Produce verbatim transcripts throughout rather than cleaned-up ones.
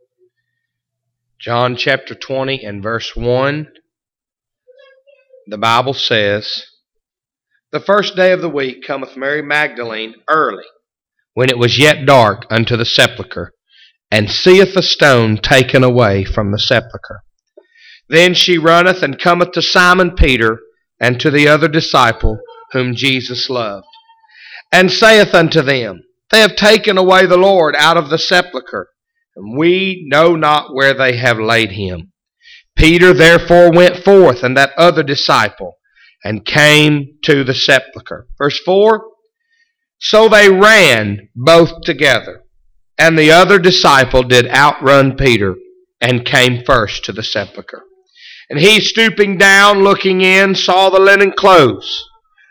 John chapter twenty and verse one, the Bible says, "The first day of the week cometh Mary Magdalene early, when it was yet dark, unto the sepulchre, and seeth the stone taken away from the sepulchre. Then she runneth and cometh to Simon Peter, and to the other disciple whom Jesus loved, and saith unto them, They have taken away the Lord out of the sepulchre, and we know not where they have laid him. Peter therefore went forth, and that other disciple, and came to the sepulchre." Verse four, "So they ran both together, and the other disciple did outrun Peter, and came first to the sepulchre. And he, stooping down, looking in, saw the linen clothes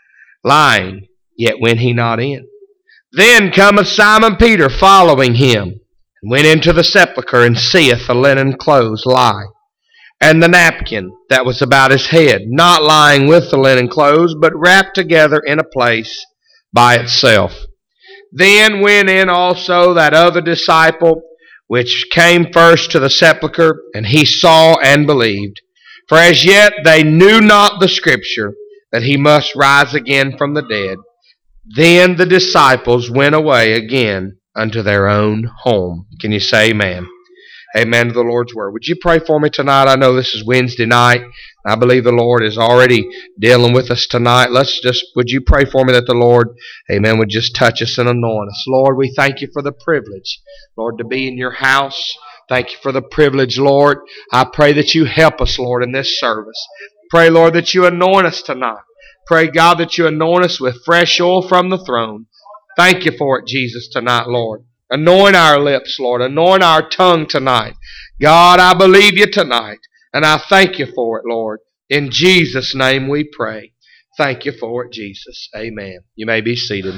lying, yet went he not in. Then cometh Simon Peter following him, and went into the sepulchre, and seeth the linen clothes lie, and the napkin that was about his head, not lying with the linen clothes, but wrapped together in a place by itself. Then went in also that other disciple, which came first to the sepulchre, and he saw and believed. For as yet they knew not the scripture, that he must rise again from the dead. Then the disciples went away again unto their own home." Can you say amen? Amen to the Lord's word. Would you pray for me tonight? I know this is Wednesday night. I believe the Lord is already dealing with us tonight. Let's just, would you pray for me that the Lord, amen, would just touch us and anoint us. Lord, we thank you for the privilege, Lord, to be in your house. Thank you for the privilege, Lord. I pray that you help us, Lord, in this service. Pray, Lord, that you anoint us tonight. Pray, God, that you anoint us with fresh oil from the throne. Thank you for it, Jesus, tonight, Lord. Anoint our lips, Lord. Anoint our tongue tonight. God, I believe you tonight, and I thank you for it, Lord. In Jesus' name we pray. Thank you for it, Jesus. Amen. You may be seated.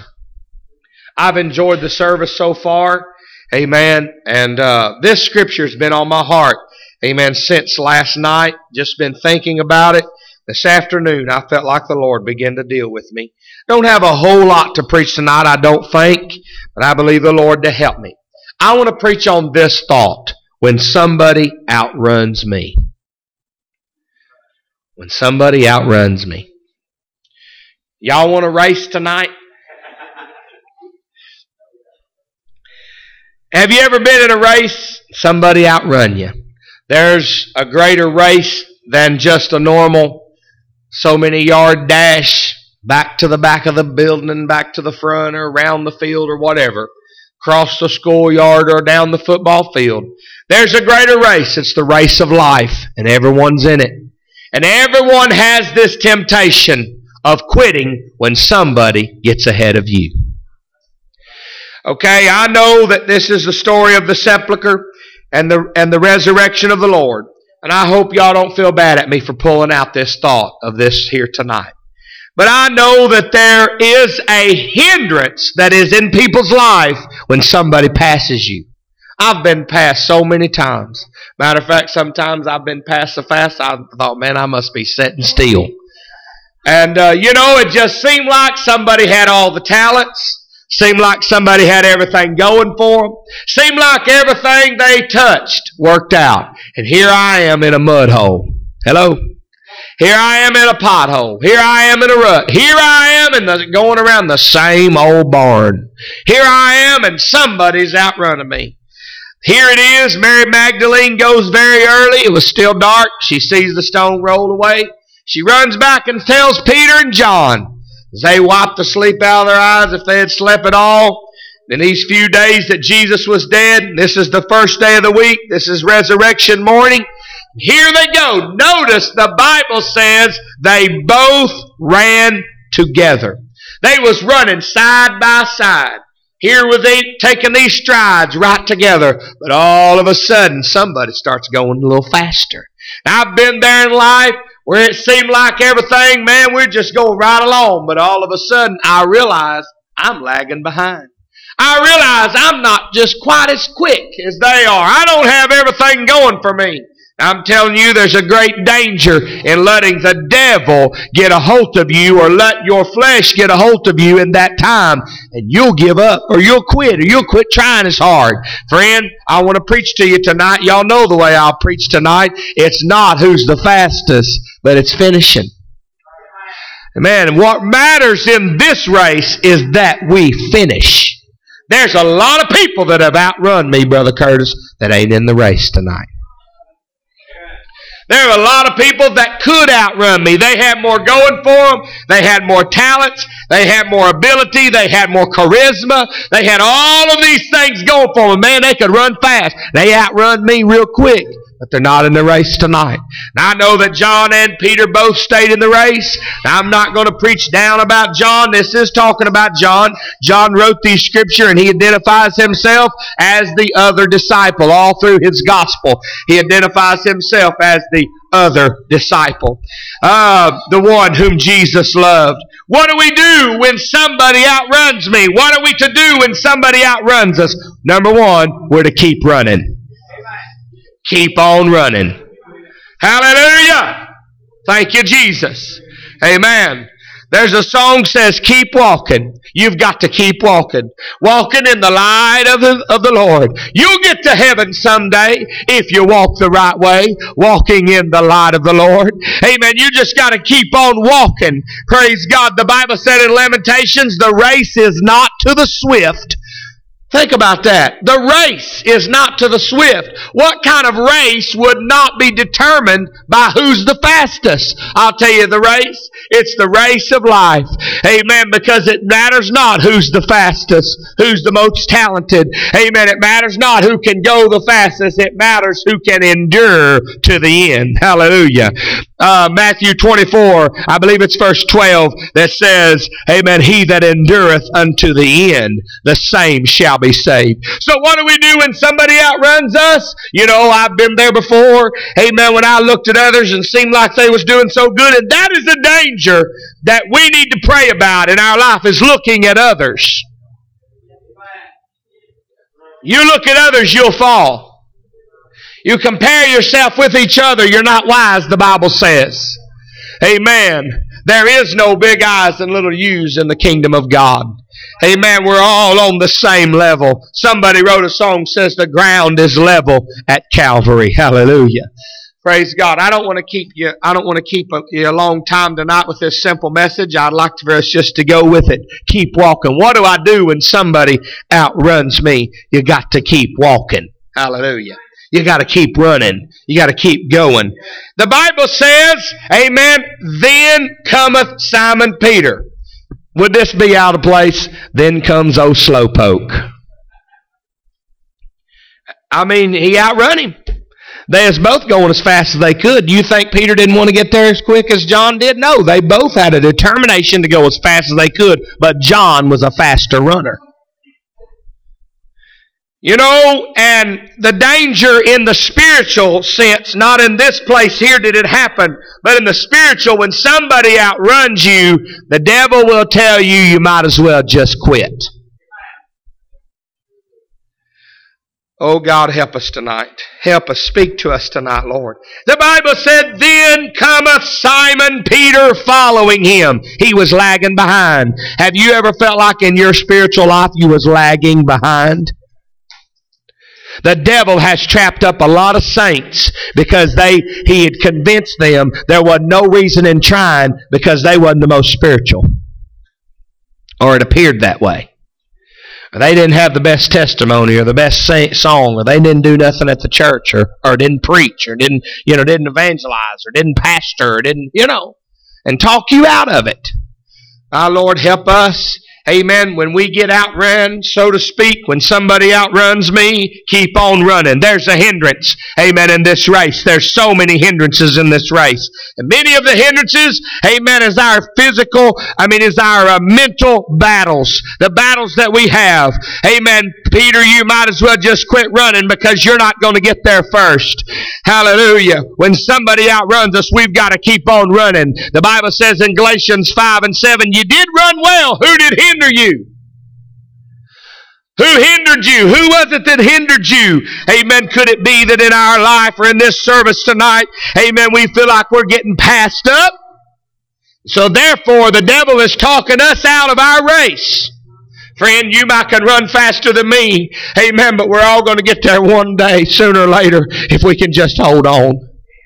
I've enjoyed the service so far. Amen. And uh, this scripture has been on my heart, amen, since last night. Just been thinking about it. This afternoon, I felt like the Lord began to deal with me. Don't have a whole lot to preach tonight, I don't think, but I believe the Lord to help me. I want to preach on this thought: when somebody outruns me. When somebody outruns me. Y'all want to race tonight? Have you ever been in a race? Somebody outrun you. There's a greater race than just a normal so many yard dash back to the back of the building, back to the front, or around the field, or whatever, across the schoolyard or down the football field. There's a greater race. It's the race of life, and everyone's in it. And everyone has this temptation of quitting when somebody gets ahead of you. Okay, I know that this is the story of the sepulchre and the and the resurrection of the Lord. And I hope y'all don't feel bad at me for pulling out this thought of this here tonight. But I know that there is a hindrance that is in people's life when somebody passes you. I've been passed so many times. Matter of fact, sometimes I've been passed so fast, I thought, man, I must be sitting still. And, uh, you know, it just seemed like somebody had all the talents. Seemed like somebody had everything going for them. Seemed like everything they touched worked out. And here I am in a mud hole. Hello? Here I am in a pothole. Here I am in a rut. Here I am in the, going around the same old barn. Here I am and somebody's outrunning me. Here it is. Mary Magdalene goes very early. It was still dark. She sees the stone rolled away. She runs back and tells Peter and John. They wiped the sleep out of their eyes if they had slept at all. In these few days that Jesus was dead, this is the first day of the week. This is resurrection morning. Here they go. Notice the Bible says they both ran together. They was running side by side. Here was they taking these strides right together. But all of a sudden, somebody starts going a little faster. Now, I've been there in life where it seemed like everything, man, we're just going right along. But all of a sudden, I realize I'm lagging behind. I realize I'm not just quite as quick as they are. I don't have everything going for me. I'm telling you, there's a great danger in letting the devil get a hold of you, or let your flesh get a hold of you in that time, and you'll give up, or you'll quit, or you'll quit trying as hard. Friend, I want to preach to you tonight. Y'all know the way I'll preach tonight. It's not who's the fastest, but it's finishing. Amen. What matters in this race is that we finish. There's a lot of people that have outrun me, Brother Curtis, that ain't in the race tonight. There are a lot of people that could outrun me. They had more going for them. They had more talents. They had more ability. They had more charisma. They had all of these things going for them. Man, they could run fast. They outrun me real quick. But they're not in the race tonight. Now, I know that John and Peter both stayed in the race. Now, I'm not going to preach down about John. This is talking about John. John wrote these scripture, and he identifies himself as the other disciple. All through his gospel, he identifies himself as the other disciple. Uh, the one whom Jesus loved. What do we do when somebody outruns me? What are we to do when somebody outruns us? Number one, we're to keep running. Keep on running. Hallelujah. Thank you, Jesus. Amen. There's a song that says, keep walking. You've got to keep walking. Walking in the light of the, of the Lord. You'll get to heaven someday if you walk the right way. Walking in the light of the Lord. Amen. You just got to keep on walking. Praise God. The Bible said in Lamentations, the race is not to the swift. Think about that. The race is not to the swift. What kind of race would not be determined by who's the fastest? I'll tell you the race. It's the race of life. Amen. Because it matters not who's the fastest, who's the most talented. Amen. It matters not who can go the fastest. It matters who can endure to the end. Hallelujah. Uh, Matthew twenty-four, I believe it's verse twelve, that says, amen, he that endureth unto the end, the same shall be saved. So what do we do when somebody outruns us? You know, I've been there before. Amen. When I looked at others and seemed like they was doing so good, and that is a danger that we need to pray about in our life, is looking at others. You look at others, you'll fall. You compare yourself with each other, you're not wise, the Bible says. Amen. There is no big eyes and little U's in the kingdom of God. Amen. We're all on the same level. Somebody wrote a song that says the ground is level at Calvary. Hallelujah. Praise God. I don't want to keep you, I don't want to keep a, you a long time tonight with this simple message. I'd like for us just to go with it. Keep walking. What do I do when somebody outruns me? You got to keep walking. Hallelujah. You got to keep running. You got to keep going. The Bible says, amen, then cometh Simon Peter. Would this be out of place? Then comes old slowpoke. I mean, he outrun him. They was both going as fast as they could. Do you think Peter didn't want to get there as quick as John did? No, they both had a determination to go as fast as they could, but John was a faster runner. You know, and the danger in the spiritual sense, not in this place here did it happen, but in the spiritual, when somebody outruns you, the devil will tell you you might as well just quit. Oh, God, help us tonight. Help us. Speak to us tonight, Lord. The Bible said, then cometh Simon Peter following him. He was lagging behind. Have you ever felt like in your spiritual life you was lagging behind? The devil has trapped up a lot of saints because they he had convinced them there was no reason in trying because they wasn't the most spiritual. Or it appeared that way. Or they didn't have the best testimony or the best song, or they didn't do nothing at the church, or, or didn't preach, or didn't, you know, didn't evangelize, or didn't pastor, or didn't, you know, and talk you out of it. Our Lord, help us. Amen. When we get outrun, so to speak, when somebody outruns me, keep on running. There's a hindrance, amen, in this race. There's so many hindrances in this race. And many of the hindrances, amen, is our physical, I mean, is our uh, mental battles. The battles that we have. Amen. Peter, you might as well just quit running because you're not going to get there first. Hallelujah. When somebody outruns us, we've got to keep on running. The Bible says in Galatians five and seven, you did run well. Who did hinder you? Who hindered you? Who was it that hindered you? Amen. Could it be that in our life or in this service tonight, amen, we feel like we're getting passed up? So therefore, the devil is talking us out of our race. Friend, you might can run faster than me. Amen. But we're all going to get there one day, sooner or later, if we can just hold on.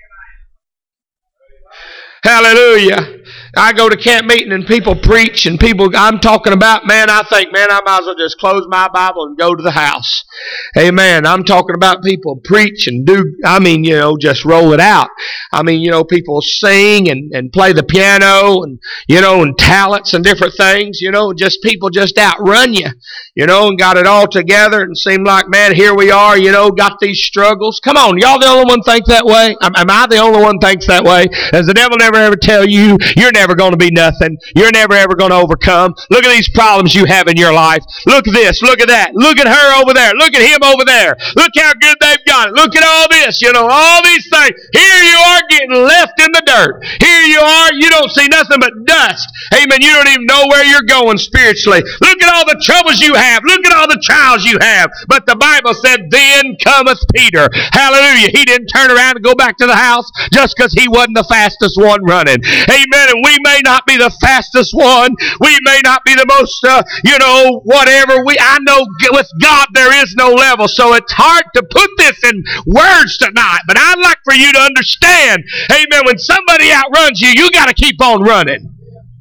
Hallelujah. I go to camp meeting and people preach and people, I'm talking about, man, I think, man, I might as well just close my Bible and go to the house. Amen. I'm talking about people preach and do, I mean, you know, just roll it out. I mean, you know, people sing and, and play the piano and, you know, and talents and different things, you know, just people just outrun you, you know, and got it all together and seem like, man, here we are, you know, got these struggles. Come on, y'all the only one think that way? Am, am I the only one thinks that way? Does the devil never ever tell you, you're never going to be nothing. You're never ever going to overcome. Look at these problems you have in your life. Look at this. Look at that. Look at her over there. Look at him over there. Look how good they've got it. Look at all this. You know, all these things. Here you are getting left in the dirt. Here you are. You don't see nothing but dust. Amen. You don't even know where you're going spiritually. Look at all the troubles you have. Look at all the trials you have. But the Bible said, then cometh Peter. Hallelujah. He didn't turn around and go back to the house just because he wasn't the fastest one running. Amen. And we may not be the fastest one. We may not be the most, uh, you know, whatever. We I know with God there is no level. So it's hard to put this in words tonight. But I'd like for you to understand, amen, when somebody outruns you, you got to keep on running.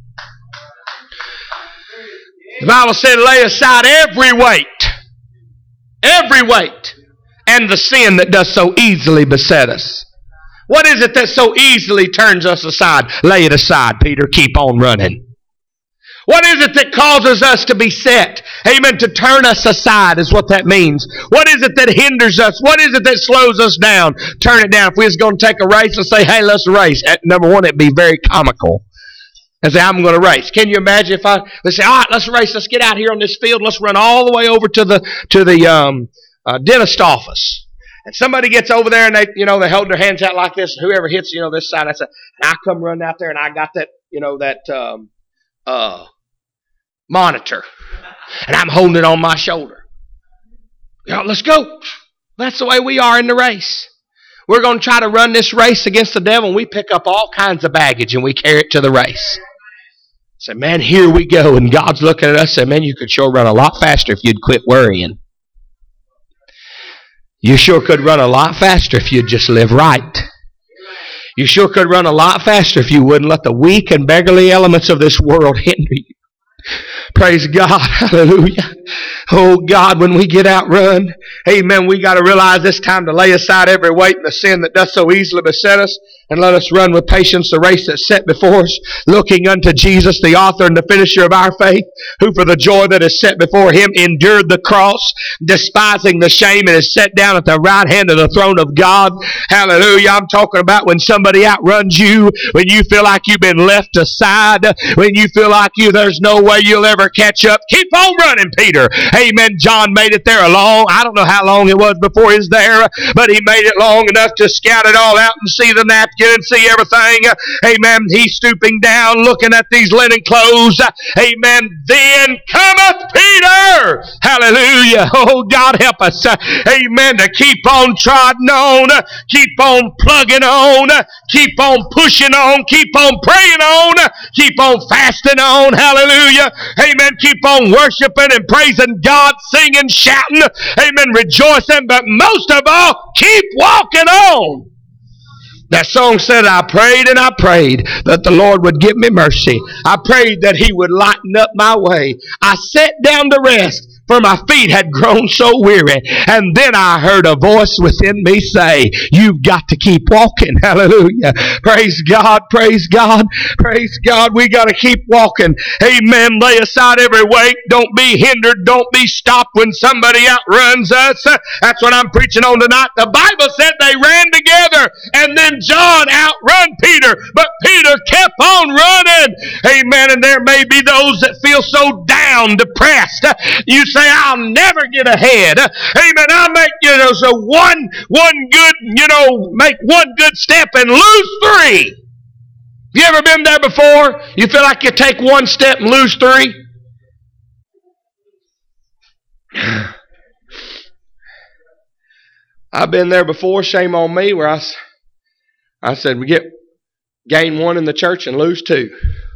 The Bible said, lay aside every weight. Every weight. And the sin that does so easily beset us. What is it that so easily turns us aside? Lay it aside, Peter. Keep on running. What is it that causes us to be set? Amen. To turn us aside is what that means. What is it that hinders us? What is it that slows us down? Turn it down. If we was going to take a race and say, hey, let's race. At number one, it'd be very comical. And say, I'm going to race. Can you imagine if I, let's say, all right, let's race. Let's get out here on this field. Let's run all the way over to the, to the um, uh, dentist office. And somebody gets over there and they, you know, they hold their hands out like this. And whoever hits, you know, this side, I say, and I come running out there and I got that, you know, that um, uh, monitor. And I'm holding it on my shoulder. You know, let's go. That's the way we are in the race. We're going to try to run this race against the devil and we pick up all kinds of baggage and we carry it to the race. Say, man, here we go. And God's looking at us and say, man, you could sure run a lot faster if you'd quit worrying. You sure could run a lot faster if you'd just live right. You sure could run a lot faster if you wouldn't let the weak and beggarly elements of this world hinder you. Praise God. Hallelujah. Oh God, when we get outrun, amen, we got to realize it's time to lay aside every weight and the sin that doth so easily beset us, and let us run with patience the race that's set before us, looking unto Jesus, the author and the finisher of our faith, who for the joy that is set before him endured the cross, despising the shame, and is set down at the right hand of the throne of God. Hallelujah. I'm talking about when somebody outruns you, when you feel like you've been left aside, when you feel like you there's no way you'll ever catch up. Keep on running, Peter. Amen. John made it there along. I don't know how long it was before he was there, but he made it long enough to scout it all out and see the napkin and see everything. Amen. He's stooping down, looking at these linen clothes. Amen. Then cometh Peter. Hallelujah. Oh, God help us. Amen. To keep on trotting on, keep on plugging on, keep on pushing on, keep on praying on, keep on fasting on. Hallelujah. Amen. Keep on worshiping and praising God, singing, shouting. Amen. Rejoicing. But most of all, keep walking on. That song said, I prayed and I prayed that the Lord would give me mercy. I prayed that he would lighten up my way. I sat down to rest, for my feet had grown so weary. And then I heard a voice within me say, you've got to keep walking. Hallelujah. Praise God. Praise God. Praise God. We got to keep walking. Amen. Lay aside every weight. Don't be hindered. Don't be stopped when somebody outruns us. That's what I'm preaching on tonight. The Bible said they ran together and then John outrun Peter, but Peter kept on running. Amen. And there may be those that feel so down, depressed. You say, I'll never get ahead. Amen. I'll make, you know, so one, one good, you know, make one good step and lose three. You ever been there before? You feel like you take one step and lose three? I've been there before, shame on me, where I, I said we get gain one in the church and lose two.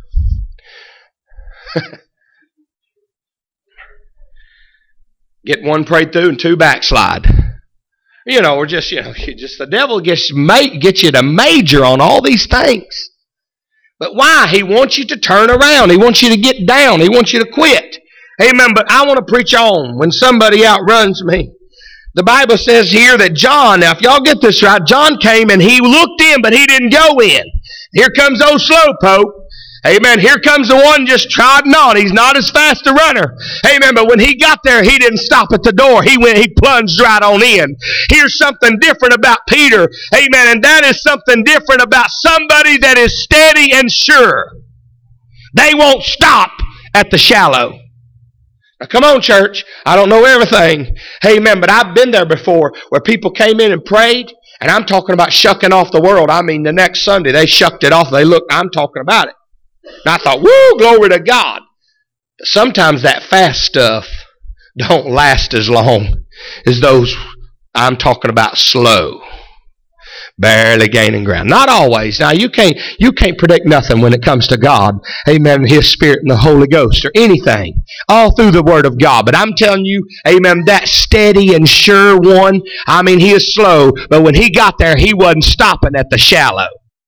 Get one prayed through and two backslide. You know, or just, you know, just the devil gets, gets you to major on all these things. But why? He wants you to turn around. He wants you to get down. He wants you to quit. Amen. But I want to preach on when somebody outruns me. The Bible says here that John, now if y'all get this right, John came and he looked in, but he didn't go in. Here comes old slowpoke. Amen. Here comes the one just trotting on. He's not as fast a runner. Amen. But when he got there, he didn't stop at the door. He went, he plunged right on in. Here's something different about Peter. Amen. And that is something different about somebody that is steady and sure. They won't stop at the shallow. Now come on, church. I don't know everything. Amen. But I've been there before where people came in and prayed. And I'm talking about shucking off the world. I mean, the next Sunday, they shucked it off. They looked, I'm talking about it. And I thought, woo, glory to God. But sometimes that fast stuff don't last as long as those I'm talking about slow. Barely gaining ground. Not always. Now you can't you can't predict nothing when it comes to God. Amen. His Spirit and the Holy Ghost or anything. All through the Word of God. But I'm telling you, amen, that steady and sure one, I mean, he is slow. But when he got there, he wasn't stopping at the shallow.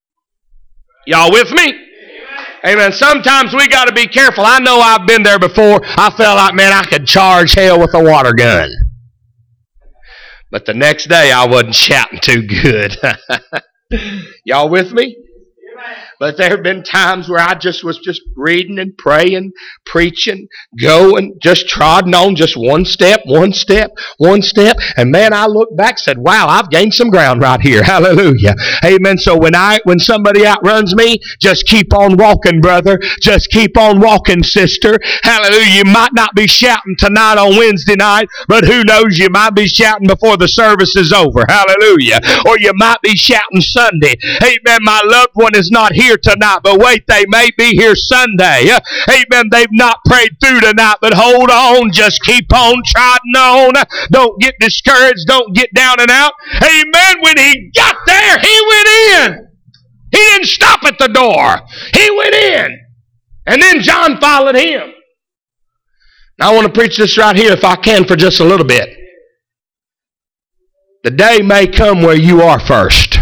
Y'all with me? Amen. Sometimes we got to be careful. I know I've been there before. I felt like, man, I could charge hell with a water gun. But the next day, I wasn't shouting too good. Y'all with me? But there have been times where I just was just reading and praying, preaching, going, just trotting on just one step, one step, one step. And man, I looked back and said, wow, I've gained some ground right here. Hallelujah. Amen. So when I when somebody outruns me, just keep on walking, brother. Just keep on walking, sister. Hallelujah. You might not be shouting tonight on Wednesday night, but who knows, you might be shouting before the service is over. Hallelujah. Or you might be shouting Sunday. Amen. My loved one is not here tonight, but wait, they may be here Sunday. Amen. They've not prayed through tonight, but hold on. Just keep on trotting on. Don't get discouraged. Don't get down and out. Amen. When he got there, he went in. He didn't stop at the door. He went in. And then John followed him. Now I want to preach this right here if I can for just a little bit. The day may come where you are first.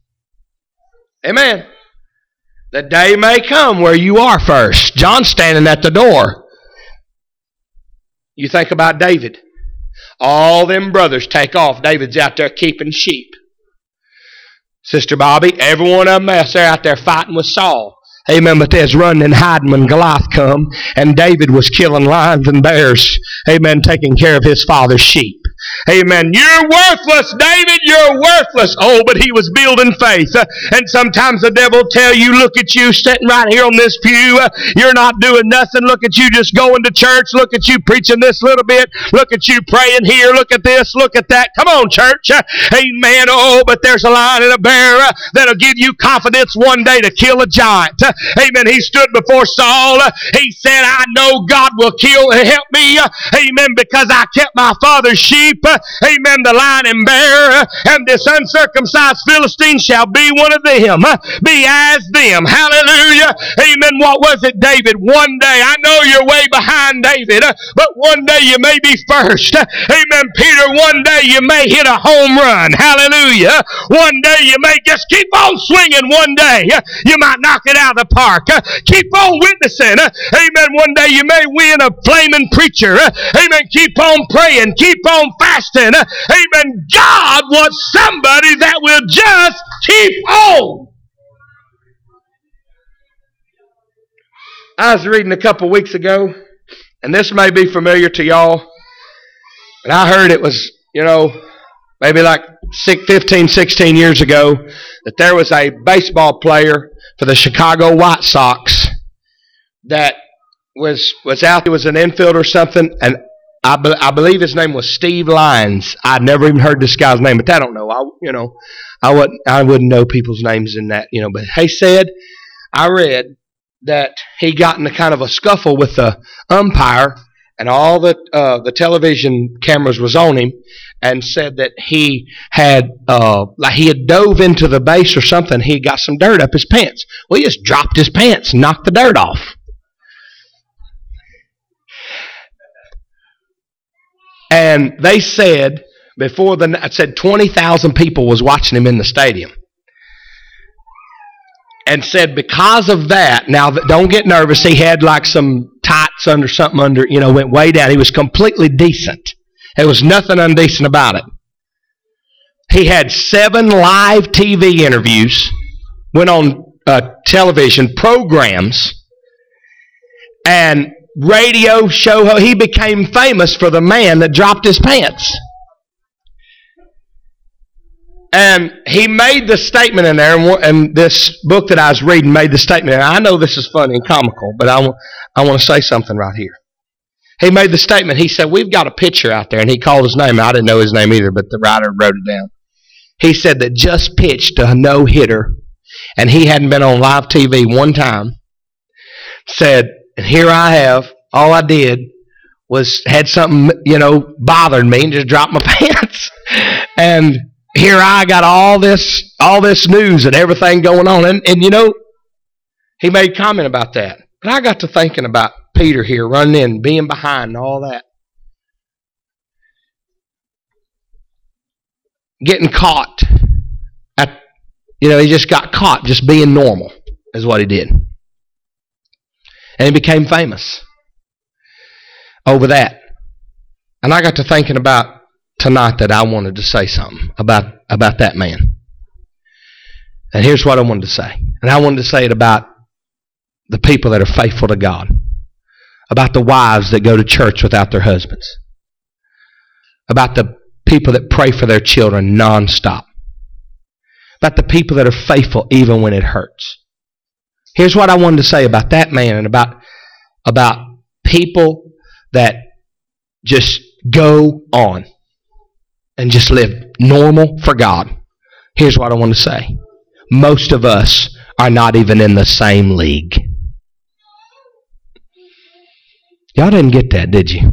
Amen. The day may come where you are first. John's standing at the door. You think about David. All them brothers take off. David's out there keeping sheep. Sister Bobby, every one of them else, they're out there fighting with Saul. Amen. But they was running and hiding when Goliath come. And David was killing lions and bears. Amen. Taking care of his father's sheep. Amen. You're worthless, David. You're worthless. Oh, but he was building faith. Uh, and sometimes the devil will tell you, look at you sitting right here on this pew. Uh, you're not doing nothing. Look at you just going to church. Look at you preaching this little bit. Look at you praying here. Look at this. Look at that. Come on, church. Uh, amen. Oh, but there's a lion and a bear uh, that'll give you confidence one day to kill a giant. Uh, amen. He stood before Saul. Uh, he said, I know God will kill, help me. Uh, amen. Because I kept my father's sheep. Amen. The lion and bear and this uncircumcised Philistine shall be one of them. Be as them. Hallelujah. Amen. What was it, David? One day, I know you're way behind David, but one day you may be first. Amen. Peter, one day you may hit a home run. Hallelujah. One day you may just keep on swinging. One day you might knock it out of the park. Keep on witnessing. Amen. One day you may win a flaming preacher. Amen. Keep on praying. Keep on fasting. Amen. God wants somebody that will just keep on. I was reading a couple weeks ago, and this may be familiar to y'all, but I heard it was, you know, maybe like fifteen, sixteen years ago, that there was a baseball player for the Chicago White Sox that was was out. He was an infielder or something, and I, be, I believe his name was Steve Lyons. I'd never even heard this guy's name, but I don't know. I, you know, I wouldn't, I wouldn't know people's names in that, you know. But he said, I read that he got in a kind of a scuffle with the umpire, and all the uh, the television cameras was on him, and said that he had uh, like he had dove into the base or something. He got some dirt up his pants. Well, he just dropped his pants and knocked the dirt off. And they said before the I said twenty thousand people was watching him in the stadium. And said because of that, now don't get nervous, he had like some tights under something under, you know, went way down. He was completely decent. There was nothing undecent about it. He had seven live T V interviews, went on uh, television programs, and radio show. He became famous for the man that dropped his pants. And he made the statement in there, and this book that I was reading made the statement. And I know this is funny and comical, but I want, I want to say something right here. He made the statement. He said, we've got a pitcher out there, and he called his name. I didn't know his name either, but the writer wrote it down. He said that just pitched a no-hitter, and he hadn't been on live T V one time. Said, and here I have, all I did was had something, you know, bothered me and just dropped my pants. And here I got all this all this news and everything going on. And, and, you know, he made comment about that. But I got to thinking about Peter here running in, being behind and all that. Getting caught. At, you know, he just got caught just being normal is what he did. And he became famous over that. And I got to thinking about tonight that I wanted to say something about, about that man. And here's what I wanted to say. And I wanted to say it about the people that are faithful to God. About the wives that go to church without their husbands. About the people that pray for their children nonstop. About the people that are faithful even when it hurts. Here's what I wanted to say about that man and about, about people that just go on and just live normal for God. Here's what I want to say. Most of us are not even in the same league. Y'all didn't get that, did you?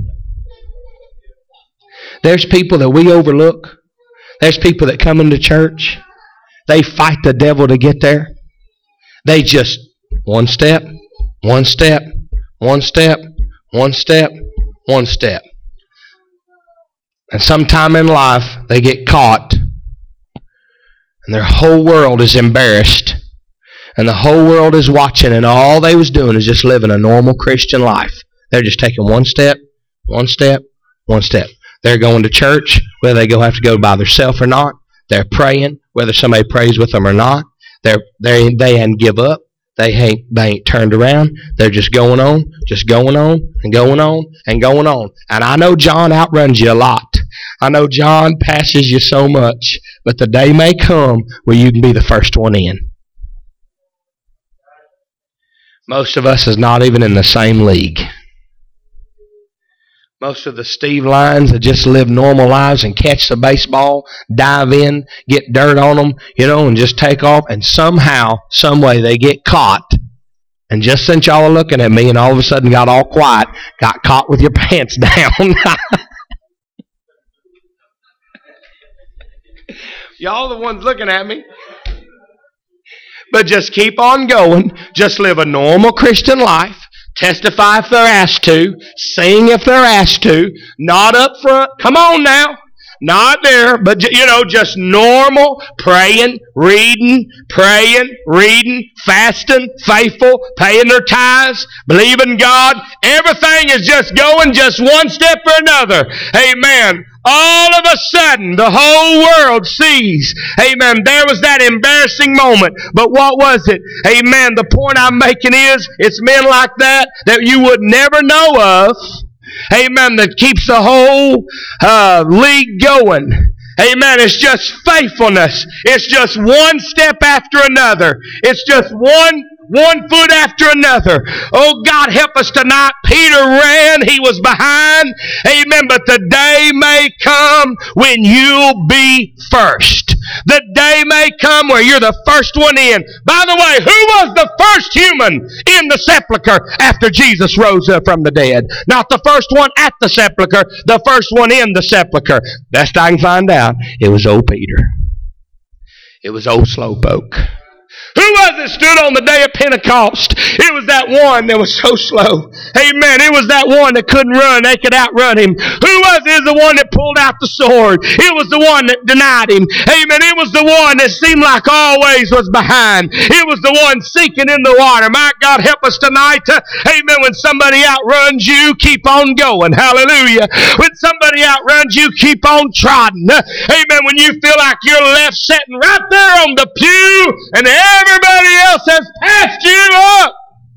There's people that we overlook. There's people that come into church. They fight the devil to get there. They just one step, one step, one step, one step, one step. And sometime in life, they get caught. And their whole world is embarrassed. And the whole world is watching. And all they was doing is just living a normal Christian life. They're just taking one step, one step, one step. They're going to church, whether they go have to go by themselves or not. They're praying, whether somebody prays with them or not. They're, they they hadn't give up. They ain't, they ain't turned around. They're just going on, just going on, and going on, and going on. And I know John outruns you a lot. I know John passes you so much. But the day may come where you can be the first one in. Most of us is not even in the same league. Most of the Steve Lyons that just live normal lives and catch the baseball, dive in, get dirt on them, you know, and just take off. And somehow, some way, they get caught. And just since y'all are looking at me and all of a sudden got all quiet, got caught with your pants down. Y'all the ones looking at me. But just keep on going. Just live a normal Christian life. Testify if they're asked to. Sing if they're asked to. Not up front. Come on now. Not there, but, you know, just normal praying, reading, praying, reading, fasting, faithful, paying their tithes, believing God. Everything is just going just one step or another. Amen. All of a sudden, the whole world sees. Amen. There was that embarrassing moment. But what was it? Amen. The point I'm making is, it's men like that that you would never know of. Amen. That keeps the whole uh, league going. Amen. It's just faithfulness. It's just one step after another. It's just one One foot after another. Oh, God, help us tonight. Peter ran. He was behind. Amen. But the day may come when you'll be first. The day may come where you're the first one in. By the way, who was the first human in the sepulcher after Jesus rose up from the dead? Not the first one at the sepulcher, the first one in the sepulcher. Best I can find out, it was old Peter. It was old Slowpoke. Who was it stood on the day of Pentecost? It was that one that was so slow. Amen. It was that one that couldn't run. They could outrun him. Who was it? It was the one that pulled out the sword. It was the one that denied him. Amen. It was the one that seemed like always was behind. It was the one sinking in the water. My God, help us tonight. Amen. When somebody outruns you, keep on going. Hallelujah. When somebody outruns you, keep on trotting. Amen. When you feel like you're left sitting right there on the pew and everybody else has passed you up.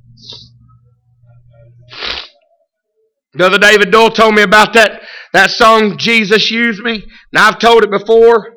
Brother David Doyle told me about that, that song, Jesus Use Me. Now, I've told it before.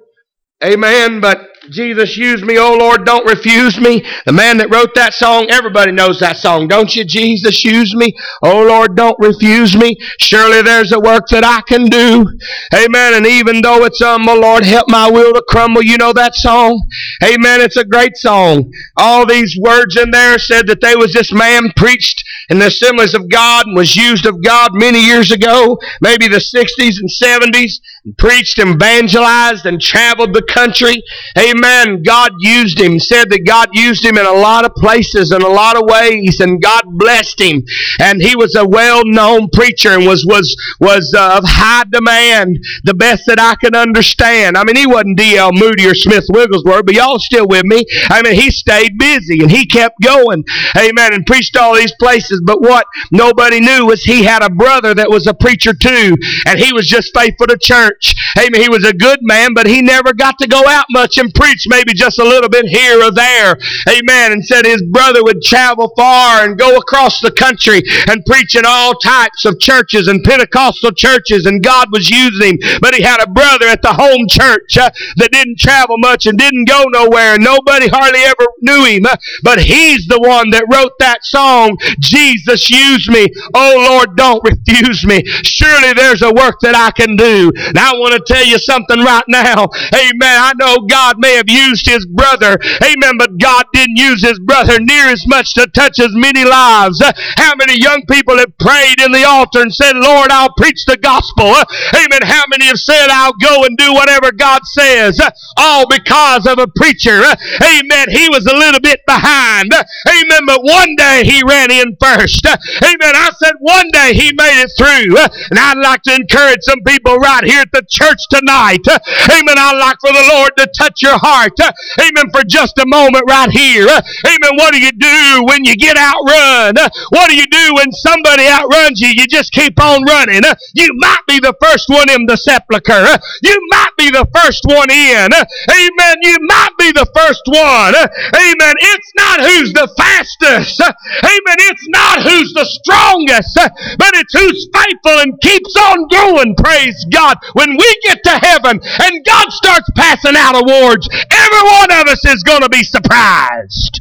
Amen. But Jesus use me, oh Lord, don't refuse me. The man that wrote that song, everybody knows that song, don't you? Jesus use me, oh Lord, don't refuse me. Surely there's a work that I can do. Amen. And even though it's humble, Lord, help my will to crumble. You know that song? Amen. It's a great song. All these words in there said that there was this man preached in the assemblies of God and was used of God many years ago, maybe the sixties and seventies, and preached, evangelized, and traveled the country. Amen. God used him. Said that God used him in a lot of places, in a lot of ways, and God blessed him. And he was a well-known preacher and was was was uh, of high demand, the best that I can understand. I mean, he wasn't D L Moody or Smith Wigglesworth, but y'all still with me. I mean, he stayed busy and he kept going. Amen. And preached all these places. But what nobody knew was he had a brother that was a preacher too, and he was just faithful to church. Amen. He was a good man, but he never got to go out much and preach, maybe just a little bit here or there. Amen. And said his brother would travel far and go across the country and preach in all types of churches and Pentecostal churches, and God was using him. But he had a brother at the home church uh, that didn't travel much and didn't go nowhere, and nobody hardly ever knew him. Uh, but he's the one that wrote that song, Jesus use me, oh Lord, don't refuse me. Surely there's a work that I can do. Now I want to tell you something right now. Amen. I know God may have used his brother. Amen. But God didn't use his brother near as much to touch as many lives. How many young people have prayed in the altar and said, Lord, I'll preach the gospel. Amen. How many have said, I'll go and do whatever God says? All because of a preacher. Amen. He was a little bit behind. Amen. But one day he ran in first. Amen. I said one day he made it through. And I'd like to encourage some people right here at the church tonight. Amen. I'd like for the Lord to touch your heart. Amen. For just a moment right here. Amen. What do you do when you get outrun? What do you do when somebody outruns you? You just keep on running. You might be the first one in the sepulcher. You might be the first one in. Amen. You might be the first one. Amen. It's not who's the fastest. Amen. It's not who's the strongest, but it's who's faithful and keeps on going. Praise God. When we get to heaven and God starts passing out awards, every one of us is going to be surprised.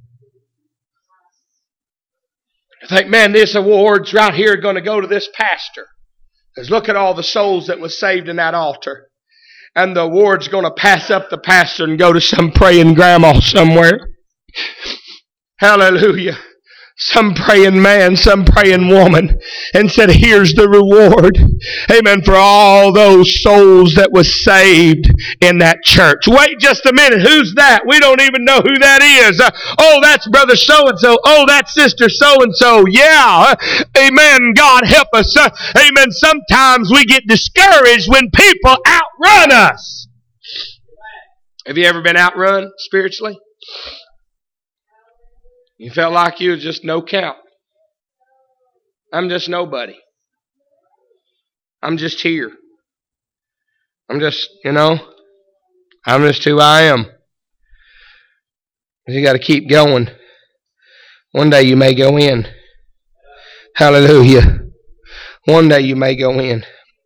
I think, man, this award's right here going to go to this pastor. Because look at all the souls that was saved in that altar. And the award's going to pass up the pastor and go to some praying grandma somewhere. Hallelujah. Some praying man, some praying woman, and said, here's the reward. Amen. For all those souls that was saved in that church. Wait just a minute. Who's that? We don't even know who that is. Uh, oh, that's brother so-and-so. Oh, that's sister so-and-so. Yeah. Amen. God help us. Uh, amen. Sometimes we get discouraged when people outrun us. Have you ever been outrun spiritually? You felt like you was just no count. I'm just nobody. I'm just here. I'm just, you know, I'm just who I am. You got to keep going. One day you may go in. Hallelujah. One day you may go in.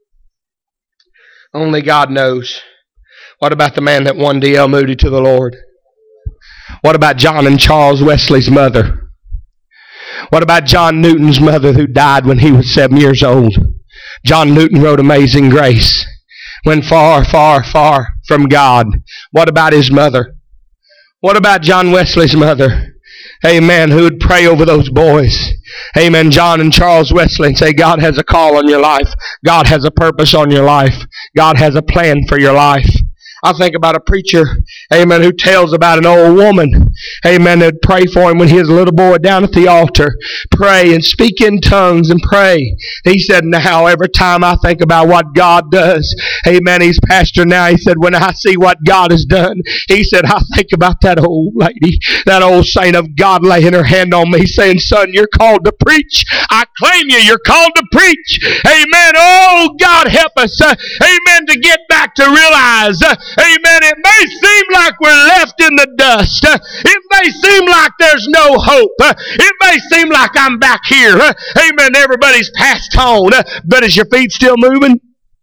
Only God knows. What about the man that won D L Moody to the Lord? What about John and Charles Wesley's mother? What about John Newton's mother who died when he was seven years old? John Newton wrote Amazing Grace. Went far, far, far, from God. What about his mother? What about John Wesley's mother? Amen. Who would pray over those boys? Amen. John and Charles Wesley, and say, God has a call on your life. God has a purpose on your life. God has a plan for your life. I think about a preacher, amen, who tells about an old woman, amen, that'd pray for him when he was a little boy down at the altar. Pray and speak in tongues and pray. He said, now every time I think about what God does, amen, he's pastor now. He said, when I see what God has done, he said, I think about that old lady, that old saint of God laying her hand on me saying, son, you're called to preach. I claim you. You're called to preach. Amen. Oh, God help us, uh, amen, to get back to realize, uh, amen, it may seem like we're left in the dust. Uh, it may seem like there's no hope. Uh, it may seem like I'm back here. Uh, amen, everybody's passed on. Uh, but is your feet still moving?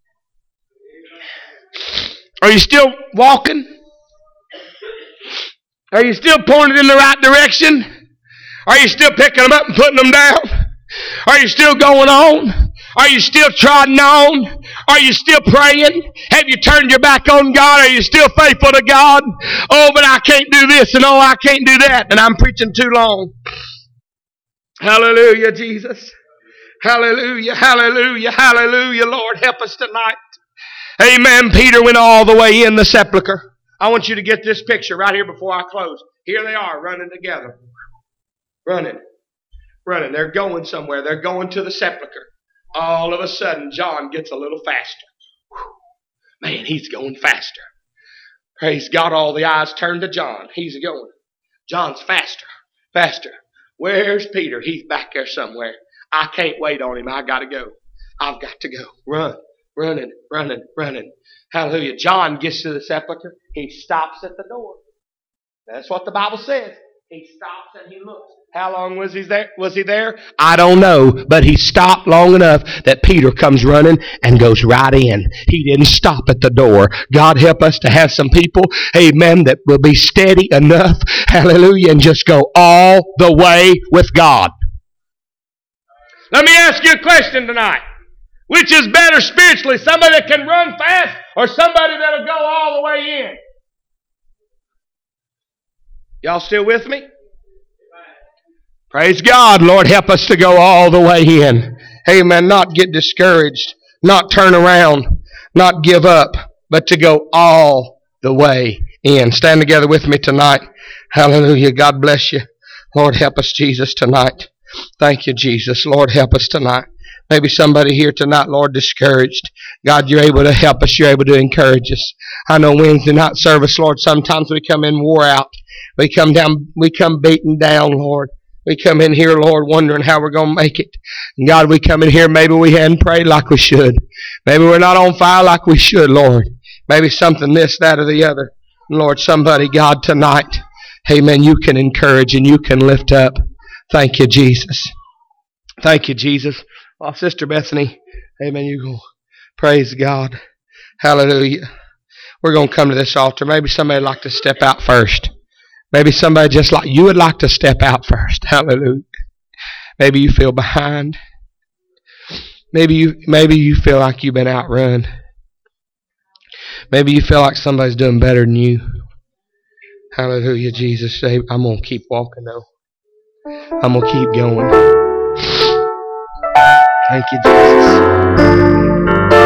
Are you still walking? Are you still pointed in the right direction? Are you still picking them up and putting them down? Are you still going on? Are you still trotting on? Are you still praying? Have you turned your back on God? Are you still faithful to God? Oh, but I can't do this and oh, I can't do that. And I'm preaching too long. Hallelujah, Jesus. Hallelujah, hallelujah, hallelujah. Lord, help us tonight. Amen. Peter went all the way in the sepulcher. I want you to get this picture right here before I close. Here they are running together. Running. Running. They're going somewhere. They're going to the sepulcher. All of a sudden, John gets a little faster. Whew. Man, he's going faster. Praise God, all the eyes turn to John. He's going. John's faster, faster. Where's Peter? He's back there somewhere. I can't wait on him. I got to go. I've got to go. Run, running, running, running. Hallelujah. John gets to the sepulcher. He stops at the door. That's what the Bible says. He stops and he looks. How long was he there? Was he there? I don't know, but he stopped long enough that Peter comes running and goes right in. He didn't stop at the door. God help us to have some people, amen, that will be steady enough, hallelujah, and just go all the way with God. Let me ask you a question tonight. Which is better spiritually, somebody that can run fast or somebody that'll go all the way in? Y'all still with me? Praise God. Lord, help us to go all the way in. Amen. Not get discouraged. Not turn around. Not give up. But to go all the way in. Stand together with me tonight. Hallelujah. God bless you. Lord, help us, Jesus, tonight. Thank you, Jesus. Lord, help us tonight. Maybe somebody here tonight, Lord, discouraged. God, you're able to help us. You're able to encourage us. I know Wednesday night service, Lord, sometimes we come in wore out. We come down, we come beaten down, Lord. We come in here, Lord, wondering how we're going to make it. And God, we come in here, maybe we hadn't prayed like we should. Maybe we're not on fire like we should, Lord. Maybe something this, that, or the other. Lord, somebody, God, tonight, amen, you can encourage and you can lift up. Thank you, Jesus. Thank you, Jesus. Oh, Sister Bethany, amen, you go. Praise God. Hallelujah. We're going to come to this altar. Maybe somebody would like to step out first. Maybe somebody just like you would like to step out first. Hallelujah. Maybe you feel behind. Maybe you maybe you feel like you've been outrun. Maybe you feel like somebody's doing better than you. Hallelujah, Jesus. Say, I'm going to keep walking though. I'm going to keep going. Thank you, Jesus.